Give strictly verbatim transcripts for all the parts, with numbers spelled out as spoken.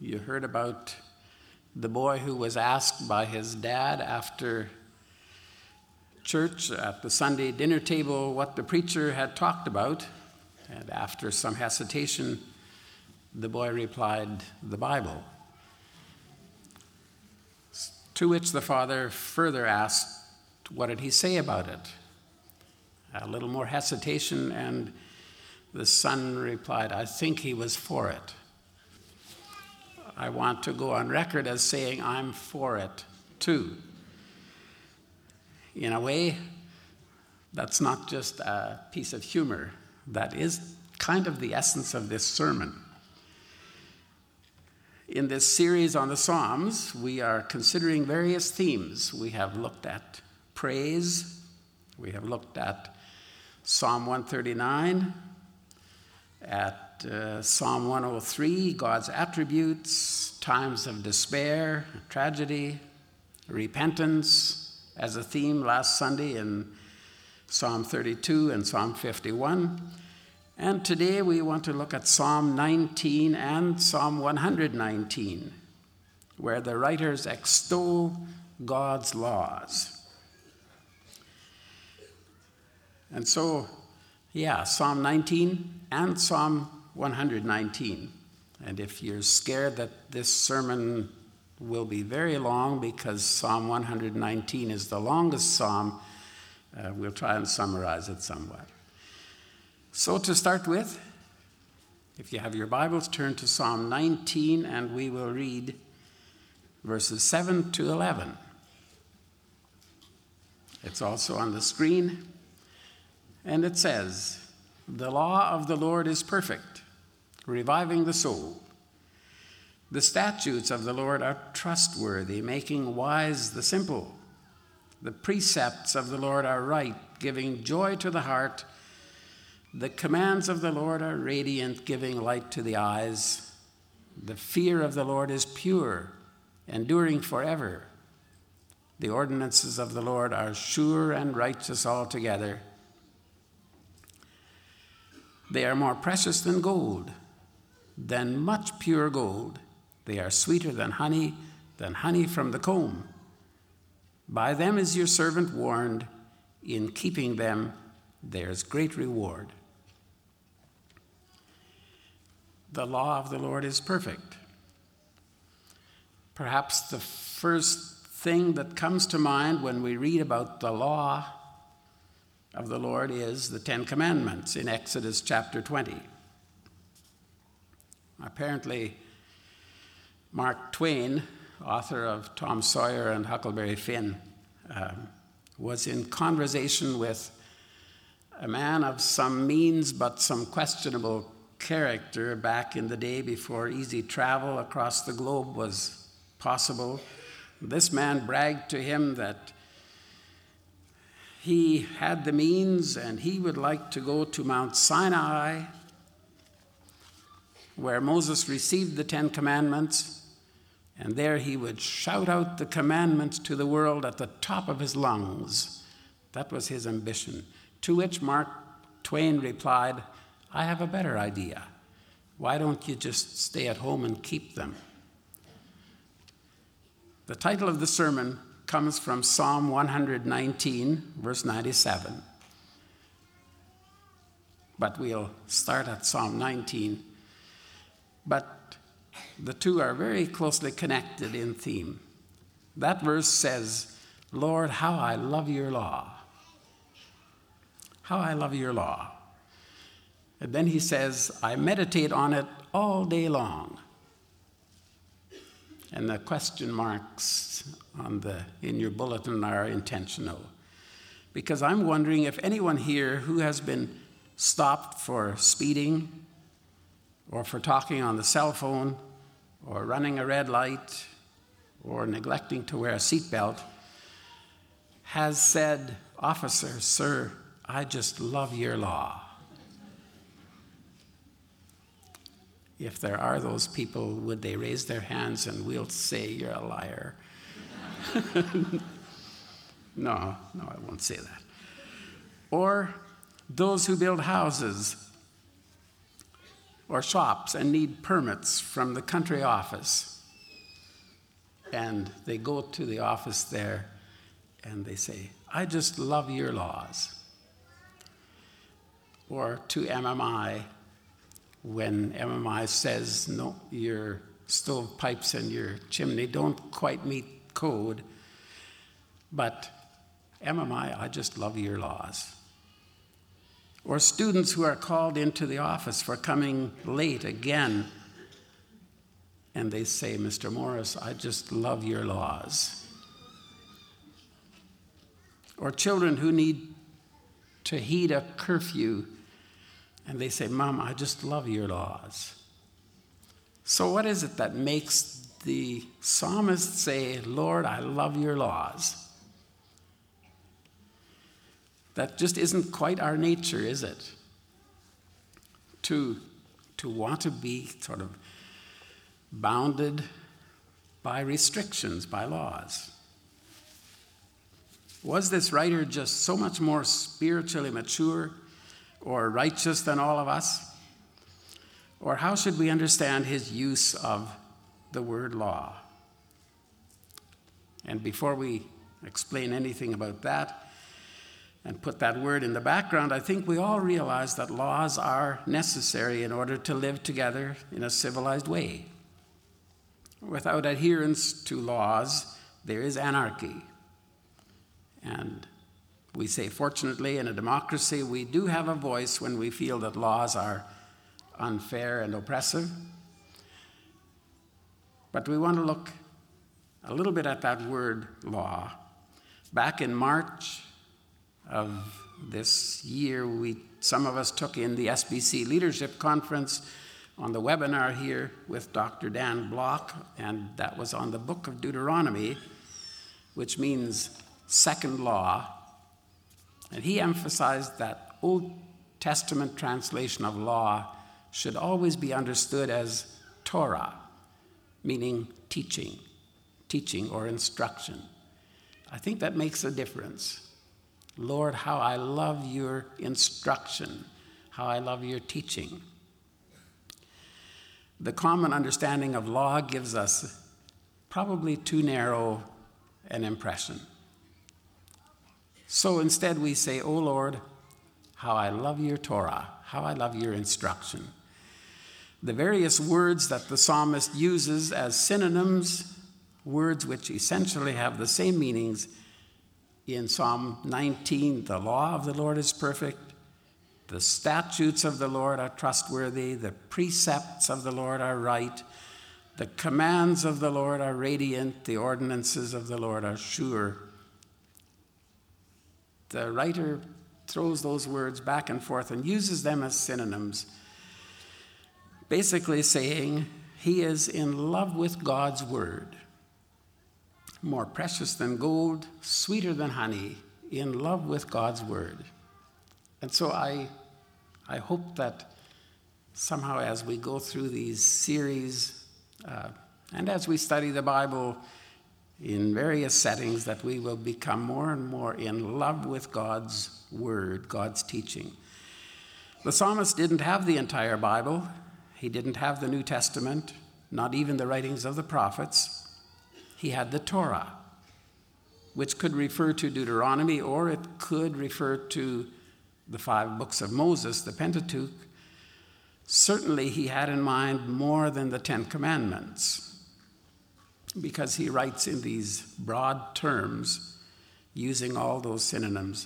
You heard about the boy who was asked by his dad after church at the Sunday dinner table what the preacher had talked about. And after some hesitation, the boy replied, "The Bible." To which the father further asked, what did he say about it? A little more hesitation, and the son replied, "I think he was for it." I want to go on record as saying I'm for it too. In a way, that's not just a piece of humor. That is kind of the essence of this sermon. In this series on the Psalms, we are considering various themes. We have looked at praise. We have looked at Psalm one thirty-nine, at uh, Psalm one oh three, God's attributes, times of despair, tragedy, repentance as a theme last Sunday in Psalm thirty-two and Psalm fifty-one. And today we want to look at Psalm nineteen and Psalm one nineteen, where the writers extol God's laws. And so, yeah, Psalm nineteen and Psalm one nineteen. And if you're scared that this sermon will be very long because Psalm one nineteen is the longest psalm, uh, we'll try and summarize it somewhat. So to start with, if you have your Bibles, turn to Psalm nineteen and we will read verses seven to eleven. It's also on the screen. And it says, "The law of the Lord is perfect, reviving the soul. The statutes of the Lord are trustworthy, making wise the simple. The precepts of the Lord are right, giving joy to the heart. The commands of the Lord are radiant, giving light to the eyes. The fear of the Lord is pure, enduring forever. The ordinances of the Lord are sure and righteous altogether. They are more precious than gold, than much pure gold. They are sweeter than honey, than honey from the comb. By them is your servant warned. In keeping them, there is great reward." The law of the Lord is perfect. Perhaps the first thing that comes to mind when we read about the law of the Lord is the Ten Commandments in Exodus chapter twenty. Apparently, Mark Twain, author of Tom Sawyer and Huckleberry Finn, um, was in conversation with a man of some means but some questionable character back in the day before easy travel across the globe was possible. This man bragged to him that he had the means and he would like to go to Mount Sinai, where Moses received the Ten Commandments, and there he would shout out the commandments to the world at the top of his lungs. That was his ambition. To which Mark Twain replied, "I have a better idea. Why don't you just stay at home and keep them?" The title of the sermon comes from Psalm one nineteen, verse ninety-seven. But we'll start at Psalm nineteen. But the two are very closely connected in theme. That verse says, "Lord, how I love your law. How I love your law." And then he says, "I meditate on it all day long." And the question marks on the in your bulletin are intentional, because I'm wondering if anyone here who has been stopped for speeding or for talking on the cell phone or running a red light or neglecting to wear a seatbelt has said, "Officer, sir, I just love your law." If there are those people, would they raise their hands and we'll say you're a liar? No, no, I won't say that. Or those who build houses or shops and need permits from the country office. And they go to the office there and they say, I just love your laws. Or to M M I, when M M I says, no, your stovepipes and your chimney don't quite meet code, but M M I, I just love your laws. Or students who are called into the office for coming late again, and they say, Mister Morris, I just love your laws. Or children who need to heed a curfew, and they say, Mom, I just love your laws. So what is it that makes the psalmist say, Lord, I love your laws? That just isn't quite our nature, is it? To, to want to be sort of bounded by restrictions, by laws. Was this writer just so much more spiritually mature or righteous than all of us? Or how should we understand his use of the word law? And before we explain anything about that and put that word in the background, I think we all realize that laws are necessary in order to live together in a civilized way. Without adherence to laws, there is anarchy. And we say, fortunately, in a democracy, we do have a voice when we feel that laws are unfair and oppressive. But we want to look a little bit at that word law. Back in March of this year, we some of us took in the S B C Leadership Conference on the webinar here with Doctor Dan Block, and that was on the book of Deuteronomy, which means second law. And he emphasized that Old Testament translation of law should always be understood as Torah, meaning teaching, teaching or instruction. I think that makes a difference. Lord, how I love your instruction, how I love your teaching. The common understanding of law gives us probably too narrow an impression. So instead we say, oh Lord, how I love your Torah, how I love your instruction. The various words that the psalmist uses as synonyms, words which essentially have the same meanings. In Psalm nineteen, the law of the Lord is perfect, the statutes of the Lord are trustworthy, the precepts of the Lord are right, the commands of the Lord are radiant, the ordinances of the Lord are sure. The writer throws those words back and forth and uses them as synonyms, basically saying he is in love with God's word. More precious than gold, sweeter than honey, in love with God's word. And so I, I hope that somehow as we go through these series uh, and as we study the Bible in various settings, that we will become more and more in love with God's word, God's teaching. The psalmist didn't have the entire Bible. He didn't have the New Testament, not even the writings of the prophets. He had the Torah, which could refer to Deuteronomy, or it could refer to the five books of Moses, the Pentateuch. Certainly he had in mind more than the Ten Commandments, because he writes in these broad terms, using all those synonyms.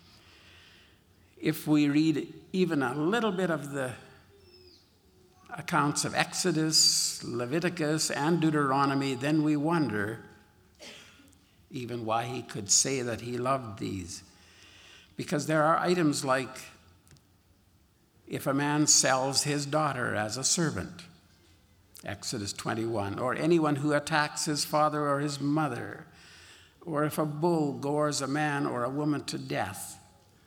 If we read even a little bit of the accounts of Exodus, Leviticus, and Deuteronomy, then we wonder even why he could say that he loved these. Because there are items like, if a man sells his daughter as a servant, Exodus twenty-one, or anyone who attacks his father or his mother, or if a bull gores a man or a woman to death.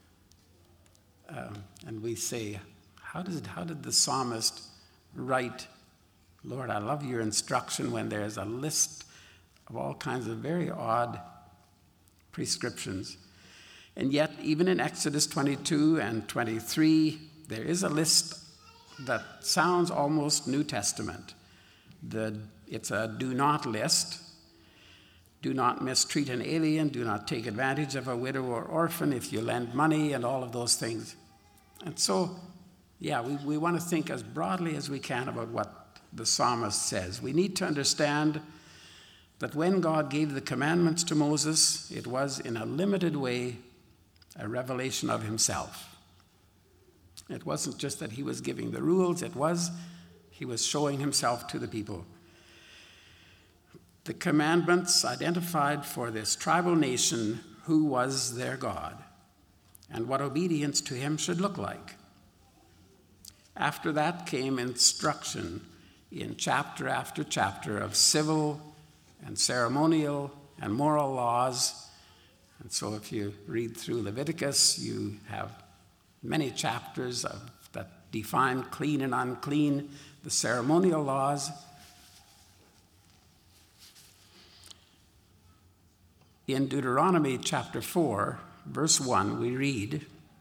Um, and we say, how did, how did the psalmist write, Lord, I love your instruction, when there's a list of all kinds of very odd prescriptions? And yet, even in Exodus twenty-two and twenty-three, there is a list that sounds almost New Testament. The, it's a do not list. Do not mistreat an alien. Do not take advantage of a widow or orphan if you lend money, and all of those things. And so, yeah, we, we want to think as broadly as we can about what the psalmist says. We need to understand that when God gave the commandments to Moses, it was in a limited way a revelation of himself. It wasn't just that he was giving the rules, it was he was showing himself to the people. The commandments identified for this tribal nation who was their God and what obedience to him should look like. After that came instruction in chapter after chapter of civil and ceremonial and moral laws. And so if you read through Leviticus, you have many chapters of, that define clean and unclean, the ceremonial laws. In Deuteronomy chapter four, verse one, we read,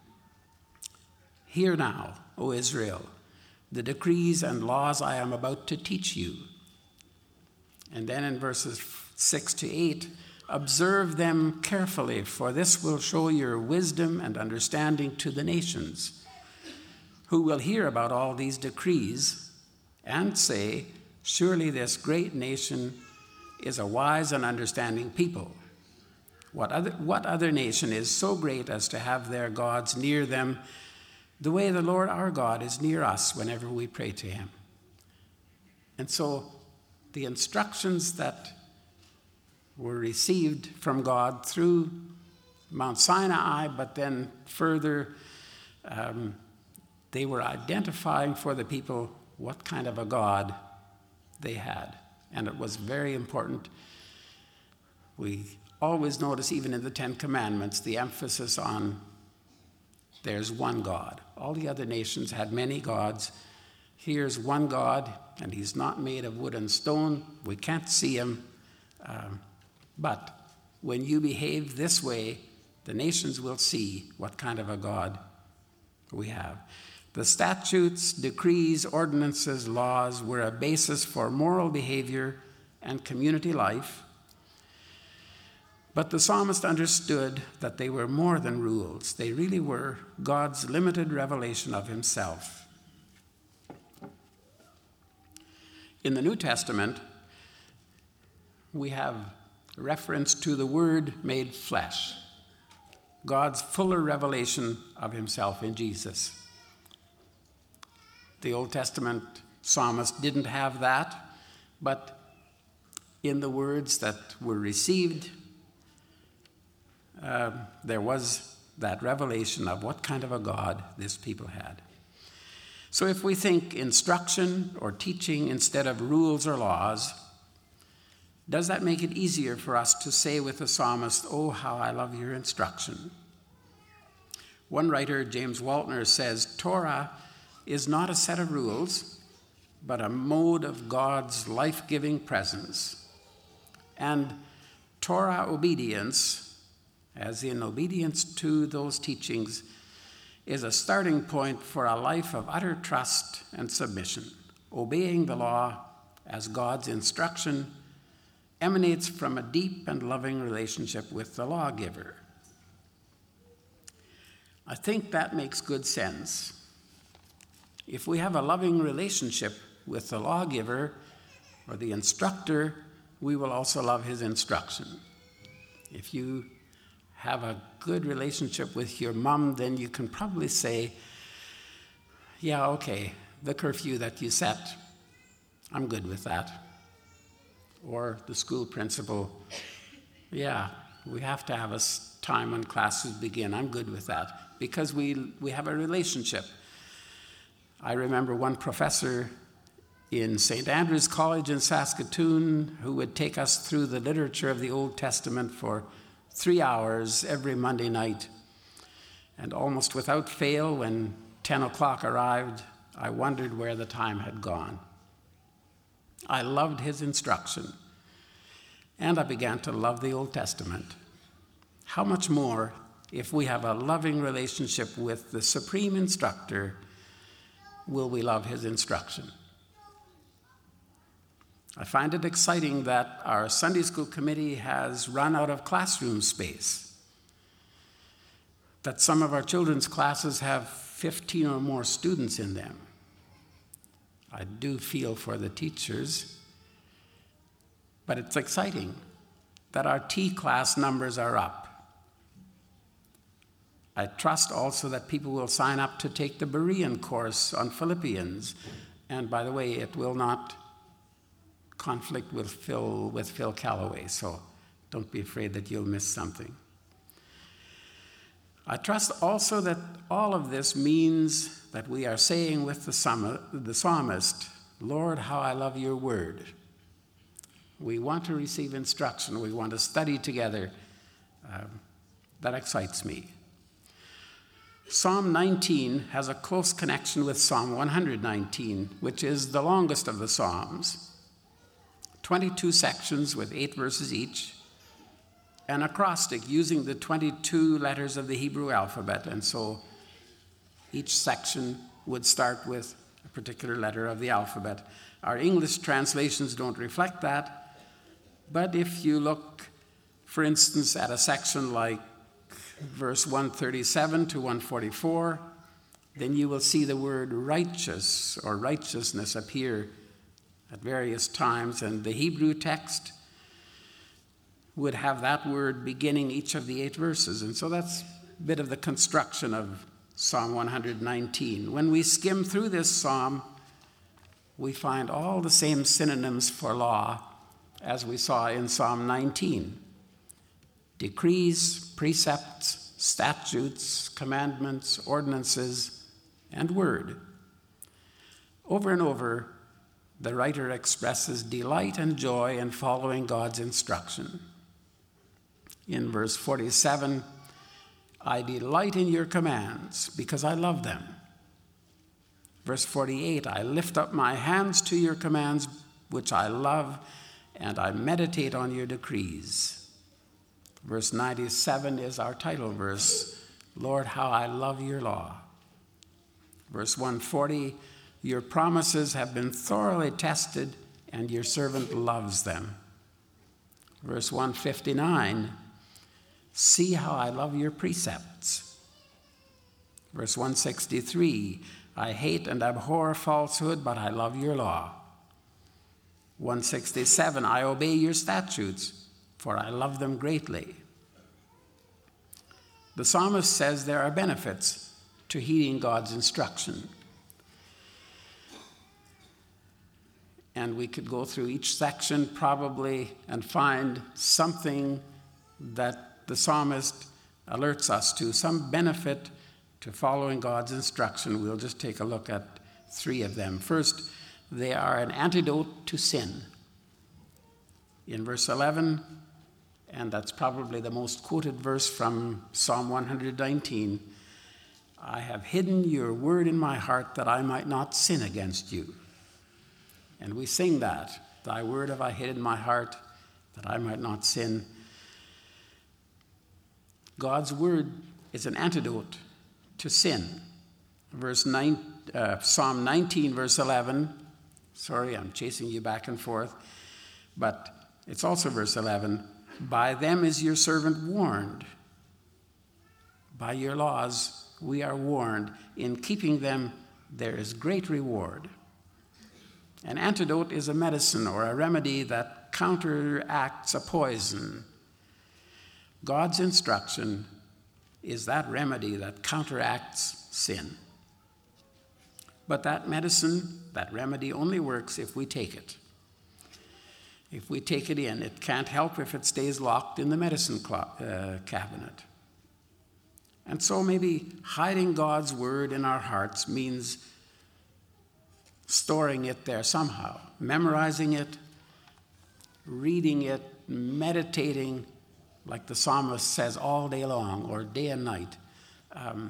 "Hear now, O Israel, the decrees and laws I am about to teach you." And then in verses six to eight, "Observe them carefully, for this will show your wisdom and understanding to the nations, who will hear about all these decrees and say, 'Surely this great nation is a wise and understanding people.' What other, what other nation is so great as to have their gods near them the way the Lord our God is near us whenever we pray to him?" And so the instructions that were received from God through Mount Sinai, but then further, um, they were identifying for the people what kind of a God they had. And it was very important. We always notice, even in the Ten Commandments, the emphasis on there's one God. All the other nations had many gods. Here's one God, and he's not made of wood and stone. We can't see him. Um, but when you behave this way, the nations will see what kind of a God we have. The statutes, decrees, ordinances, laws were a basis for moral behavior and community life. But the psalmist understood that they were more than rules. They really were God's limited revelation of himself. In the New Testament, we have reference to the Word made flesh, God's fuller revelation of himself in Jesus. The Old Testament psalmist didn't have that, but in the words that were received, uh, there was that revelation of what kind of a God this people had. So if we think instruction or teaching instead of rules or laws, does that make it easier for us to say with the psalmist, "Oh, how I love your instruction"? One writer, James Waltner, says, "Torah is not a set of rules, but a mode of God's life-giving presence. And Torah obedience, as in obedience to those teachings, is a starting point for a life of utter trust and submission. Obeying the law as God's instruction emanates from a deep and loving relationship with the lawgiver." I think that makes good sense. If we have a loving relationship with the lawgiver or the instructor, we will also love his instruction. If you have a good relationship with your mom, then you can probably say, "Yeah, okay, the curfew that you set, I'm good with that." Or the school principal, "Yeah, we have to have a time when classes begin, I'm good with that," because we, we have a relationship. I remember one professor in Saint Andrew's College in Saskatoon who would take us through the literature of the Old Testament for three hours every Monday night. And almost without fail, when ten o'clock arrived, I wondered where the time had gone. I loved his instruction, and I began to love the Old Testament. How much more if we have a loving relationship with the supreme instructor will we love his instruction. I find it exciting that our Sunday school committee has run out of classroom space, that some of our children's classes have fifteen or more students in them. I do feel for the teachers, but it's exciting that our T class numbers are up. I trust also that people will sign up to take the Berean course on Philippians. And by the way, it will not conflict with Phil, with Phil Callaway, so don't be afraid that you'll miss something. I trust also that all of this means that we are saying with the psalmist, Lord, how I love your word. We want to receive instruction. We want to study together. Uh, that excites me. Psalm nineteen has a close connection with Psalm one hundred nineteen, which is the longest of the Psalms. twenty-two sections with eight verses each, an acrostic using the twenty-two letters of the Hebrew alphabet, and so each section would start with a particular letter of the alphabet. Our English translations don't reflect that, but if you look, for instance, at a section like verse one thirty-seven to one forty-four, then you will see the word righteous or righteousness appear at various times, and the Hebrew text would have that word beginning each of the eight verses. And so that's a bit of the construction of Psalm one hundred nineteen. When we skim through this psalm, we find all the same synonyms for law as we saw in Psalm nineteen. Decrees, precepts, statutes, commandments, ordinances, and word. Over and over, the writer expresses delight and joy in following God's instruction. In verse forty-seven, I delight in your commands because I love them. Verse forty-eight, I lift up my hands to your commands, which I love, and I meditate on your decrees. Verse ninety-seven is our title verse, Lord, how I love your law. Verse one forty, your promises have been thoroughly tested, and your servant loves them. Verse one fifty-nine, see how I love your precepts. Verse one sixty-three, I hate and abhor falsehood, but I love your law. one sixty-seven, I obey your statutes, for I love them greatly. The psalmist says there are benefits to heeding God's instruction. And we could go through each section probably and find something that the psalmist alerts us to, some benefit to following God's instruction. We'll just take a look at three of them. First, they are an antidote to sin. In verse eleven, and that's probably the most quoted verse from Psalm one hundred nineteen, I have hidden your word in my heart that I might not sin against you. And we sing that, thy word have I hid in my heart that I might not sin. God's word is an antidote to sin. Verse nine, uh, Psalm nineteen, verse eleven, sorry, I'm chasing you back and forth, but it's also verse eleven, by them is your servant warned. By your laws we are warned. In keeping them there is great reward. An antidote is a medicine or a remedy that counteracts a poison. God's instruction is that remedy that counteracts sin. But that medicine, that remedy only works if we take it. If we take it in, it can't help if it stays locked in the medicine clo- uh, cabinet. And so maybe hiding God's word in our hearts means storing it there somehow, memorizing it, reading it, meditating, like the psalmist says, all day long or day and night. Um,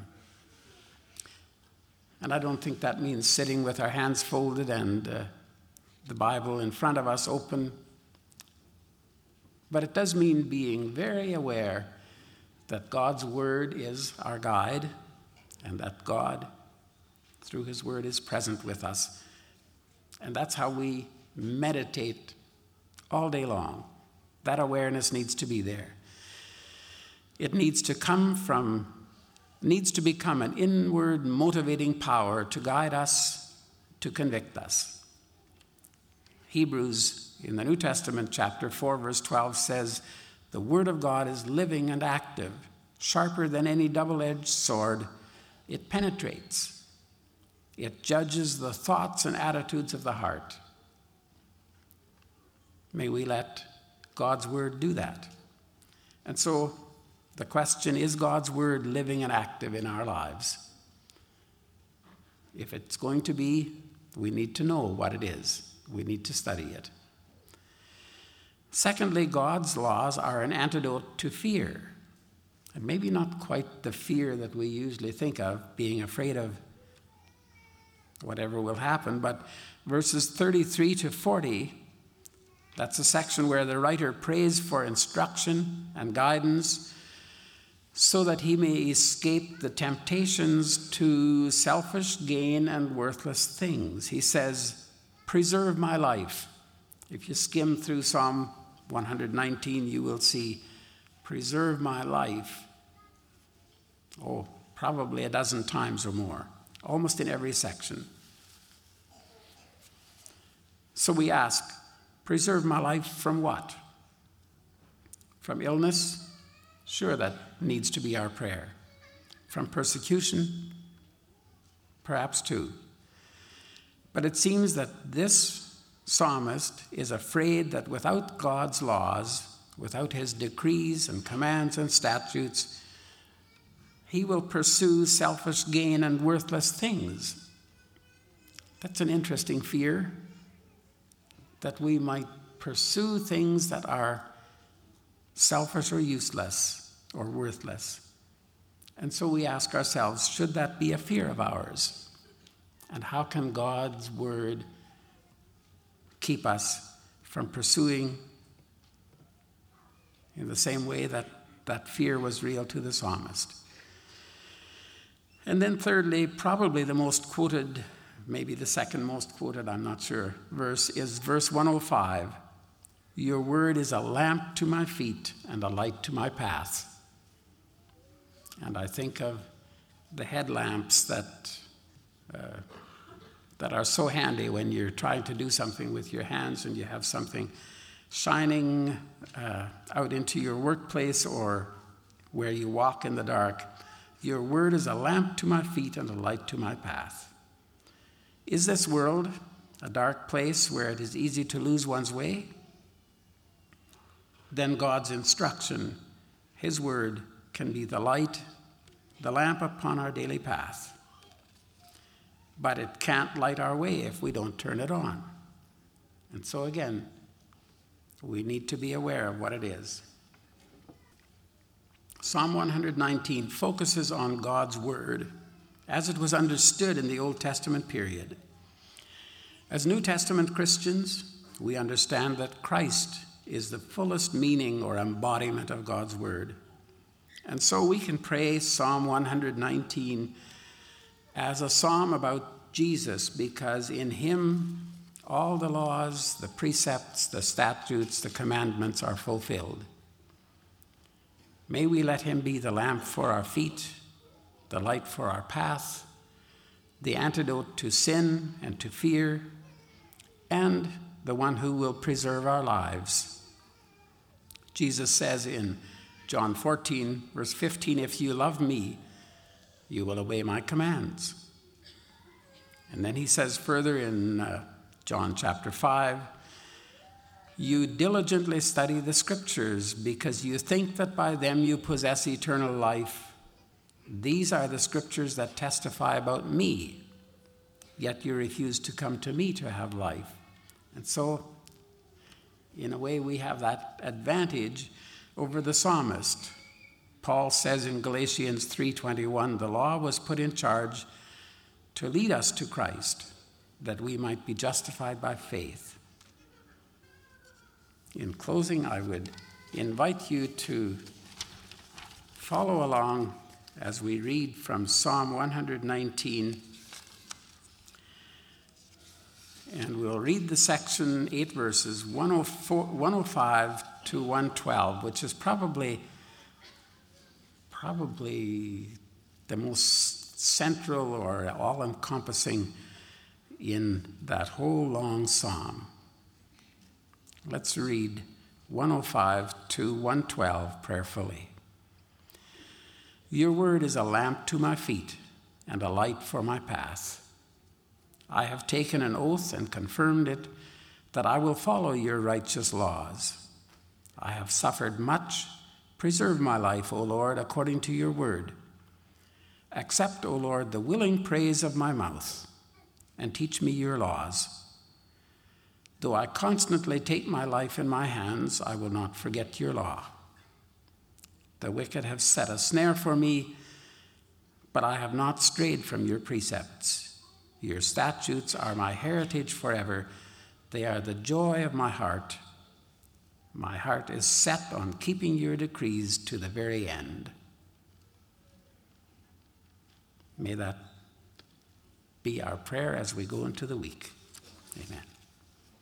and I don't think that means sitting with our hands folded and uh, the Bible in front of us open. But it does mean being very aware that God's word is our guide and that God through his word, is present with us. And that's how we meditate all day long. That awareness needs to be there. It needs to come from, needs to become an inward motivating power to guide us, to convict us. Hebrews in the New Testament, chapter four, verse twelve says, "The word of God is living and active, sharper than any double-edged sword. It penetrates. It judges the thoughts and attitudes of the heart." May we let God's word do that. And so the question, is God's word living and active in our lives? If it's going to be, we need to know what it is. We need to study it. Secondly, God's laws are an antidote to fear. And maybe not quite the fear that we usually think of, being afraid of whatever will happen, but verses thirty-three to forty, that's a section where the writer prays for instruction and guidance so that he may escape the temptations to selfish gain and worthless things. He says, "Preserve my life." If you skim through Psalm one nineteen, you will see, "Preserve my life." Oh, probably a dozen times or more, almost in every section. So we ask, preserve my life from what? From illness? Sure, that needs to be our prayer. From persecution? Perhaps too. But it seems that this psalmist is afraid that without God's laws, without his decrees and commands and statutes, he will pursue selfish gain and worthless things. That's an interesting fear, that we might pursue things that are selfish or useless or worthless. And so we ask ourselves, should that be a fear of ours? And how can God's word keep us from pursuing in the same way that that fear was real to the psalmist? And then thirdly, probably the most quoted, maybe the second most quoted, I'm not sure, verse is verse one oh five. "Your word is a lamp to my feet and a light to my path." And I think of the headlamps that uh, that are so handy when you're trying to do something with your hands and you have something shining uh, out into your workplace or where you walk in the dark. Your word is a lamp to my feet and a light to my path. Is this world a dark place where it is easy to lose one's way? Then God's instruction, his word, can be the light, the lamp upon our daily path. But it can't light our way if we don't turn it on. And so again, we need to be aware of what it is. Psalm one nineteen focuses on God's word as it was understood in the Old Testament period. As New Testament Christians, we understand that Christ is the fullest meaning or embodiment of God's word. And so we can pray Psalm one nineteen as a psalm about Jesus, because in him all the laws, the precepts, the statutes, the commandments are fulfilled. May we let him be the lamp for our feet, the light for our path, the antidote to sin and to fear, and the one who will preserve our lives. Jesus says in John fourteen, verse fifteen, "If you love me, you will obey my commands." And then he says further in uh, John chapter five, "You diligently study the scriptures because you think that by them you possess eternal life. These are the scriptures that testify about me, yet you refuse to come to me to have life." And so, in a way, we have that advantage over the psalmist. Paul says in Galatians three twenty-one, "The law was put in charge to lead us to Christ, that we might be justified by faith." In closing, I would invite you to follow along as we read from Psalm one nineteen, we'll read the section, eight verses, one oh four, one oh five to one twelve, which is probably, probably the most central or all-encompassing in that whole long psalm. Let's read one oh five to one twelve prayerfully. Your word is a lamp to my feet and a light for my path. I have taken an oath and confirmed it that I will follow your righteous laws. I have suffered much. Preserve my life, O Lord, according to your word. Accept, O Lord, the willing praise of my mouth, and teach me your laws. Though I constantly take my life in my hands, I will not forget your law. The wicked have set a snare for me, but I have not strayed from your precepts. Your statutes are my heritage forever. They are the joy of my heart. My heart is set on keeping your decrees to the very end. May that be our prayer as we go into the week. Amen.